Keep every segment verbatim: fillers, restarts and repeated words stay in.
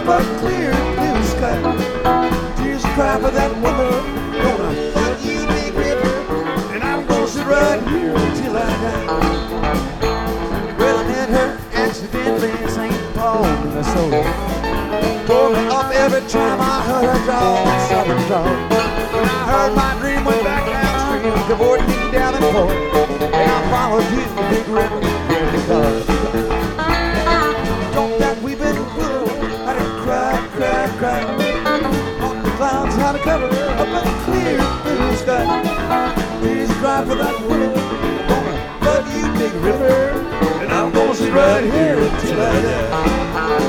a clear blue sky. Tears cry for that woman. Gonna flood you, big river, and I'm gonna sit right here till I die. Well, I met her accidentally in Saint Paul, Minnesota. Pulled me up every time I heard her draw that southern draw. When I heard my dream went back downstream, cavorted me down in port, and I followed you, big river, because don't that we've been willow, I didn't cry, cry, cry. On the clouds had a cover up in the clear blue sky. Please cry for that willow, gonna flood you, big river, and I'm gonna sit right here until I die.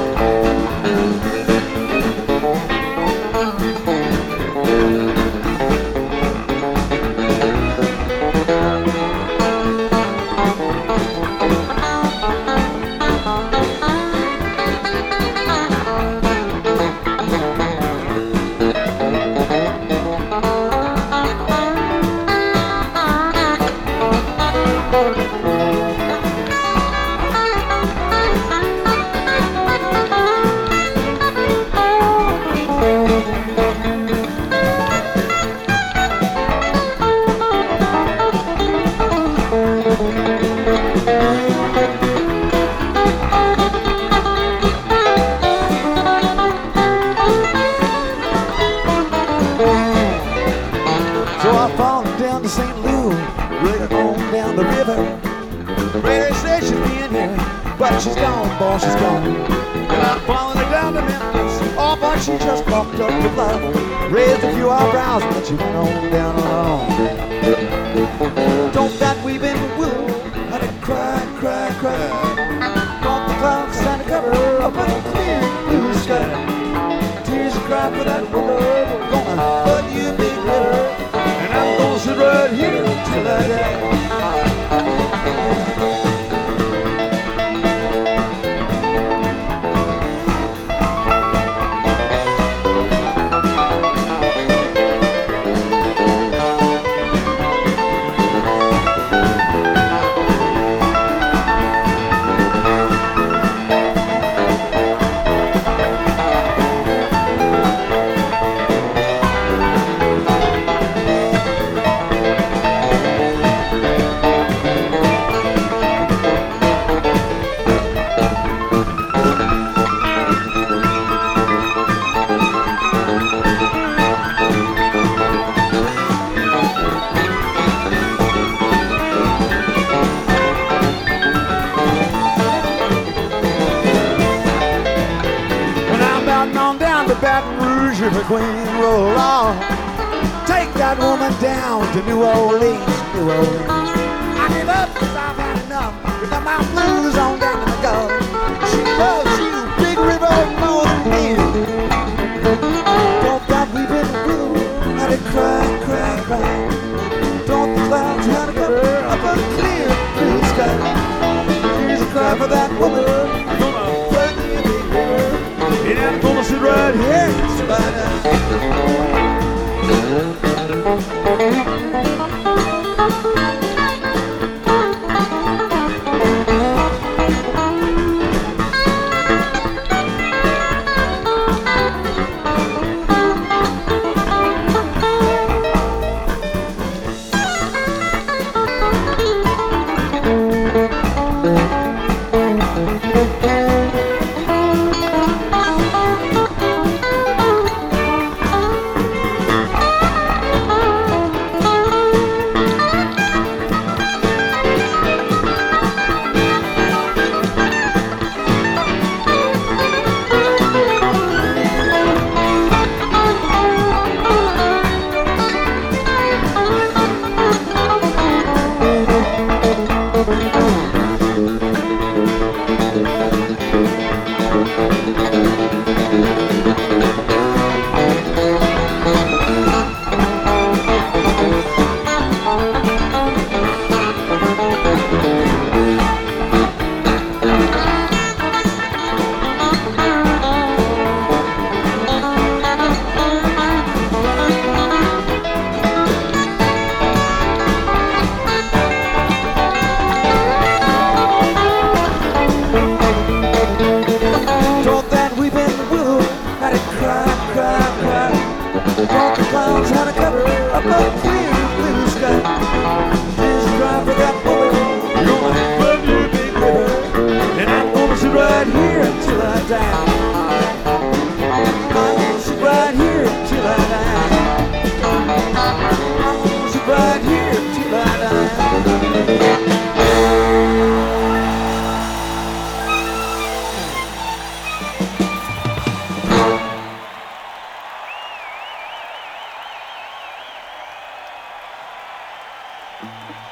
She's gone, boy, she's gone. And I'm following her down to Memphis. Oh, but she just walked up the block, raised a few eyebrows, but she went on down alone. Don't that we've been willow, I didn't cry, cry, cry. Caught the clouds trying to cover up a clear blue sky. Tears cry for that willow, gonna flood you, big river, and I'm gonna sit right here till I die. River Queen, roll on. Take that woman down to New Orleans, New Orleans. I give up cause I've had enough. With the mountain blues on down to the Gulf. She loves you, big river, more than me. Don't that we've been blue, had it cry, cry, cry. Don't the clouds had to cover up a clear blue sky. Here's a cry for that woman. I'm gonna flood you, big river, and I'm gonna sit right here. till I die. I'm gonna sit right here till I die. I'm gonna sit right here till I die. Thank you.